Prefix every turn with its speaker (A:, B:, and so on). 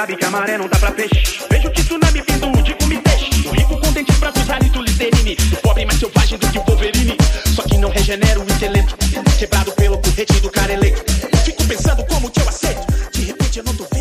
A: sabe que a maré não dá pra peixe. Vejo que tsunami vindo de comitês. O rico com dentes brancos, rarito Listerine. O pobre mais selvagem do que o Wolverine. Só que não regenera o intelecto, quebrado pelo correte do cara eleito. Fico pensando como que eu aceito. De repente eu não tô